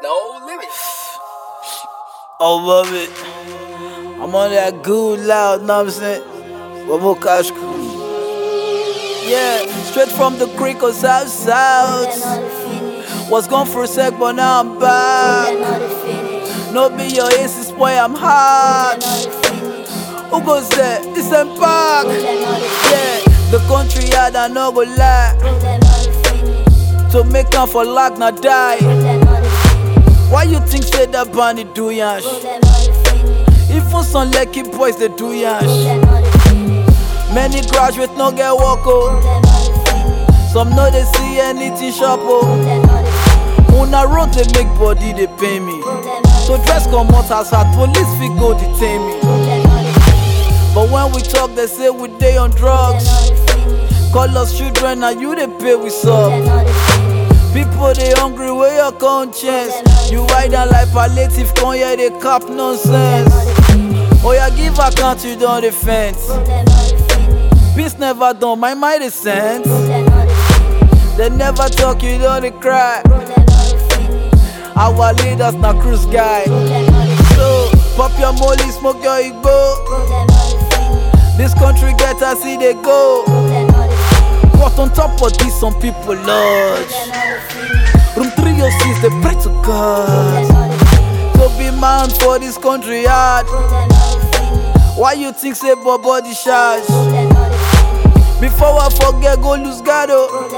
No limits. I love it. I'm on that good loud, know what I'm saying? Vamos casco. Yeah, straight from the creek or south. Was gone for a sec, but now I'm back. No be your aces, boy, I'm hot. Who goes there? It's Park. Yeah, the country hard, I no go lie. To make up for luck, not die. Why you think say that bunny do yash? Even some lucky boys they do yash. Many graduates no get work oh. Some no they see anything shop oh. Una road they make body they pay me. So dress come out as hard, police fit go detain me. But when we talk they say we dey on drugs. Call us children and you they pay we sub. People they hungry where your conscience. You ride down like palliative, come here they cap nonsense. Oh yeah, give account you don't defend. Peace never done, my mind is sense. They never talk, you don't they cry. Our leaders na cruise guy. So pop your molly, smoke your igbo. This country get as see they go. But on top of this, some people lodge. Room 306, they pray to God. To be man for this country hard. Why you think say body charge? Before I forget, go lose God.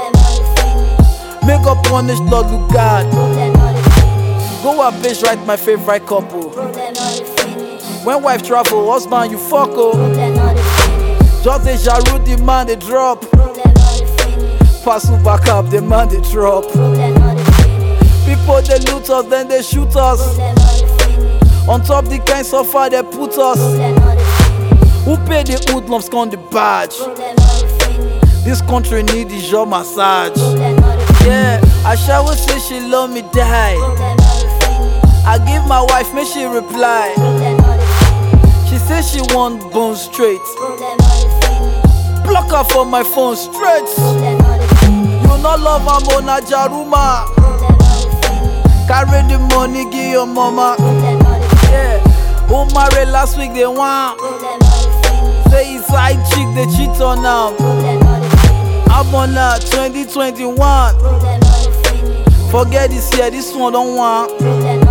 Make up punish Lord look God. Go a bitch write my favorite couple. When wife travel, husband you fuck oh. Just a Jaru the man they drop. Pass back up, the man they drop. People they loot us, then they shoot us. On top the kind suffer they put us. Who pay the hoodlums con the badge? This country need the job massage. Yeah, I shall say she love me die. I give my wife, make she reply. She say she want bone straight. Block her from my phone straight. You not love her mona jaruma. Carry the money, give your mama. Yeah, who married last week they want. Say his side chick they cheat on them. I'm on that 2021. Forget this year, this one don't want.